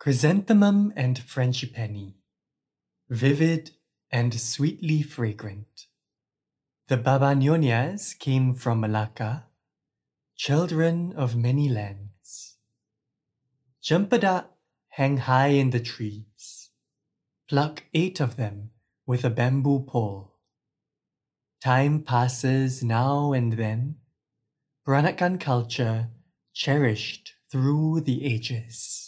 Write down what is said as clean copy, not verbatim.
Chrysanthemum and frangipani, vivid and sweetly fragrant. The Babanyonyas came from Malacca, children of many lands. Champada hang high in the trees. Pluck 8 of them with a bamboo pole. Time passes now and then. Peranakan culture cherished through the ages.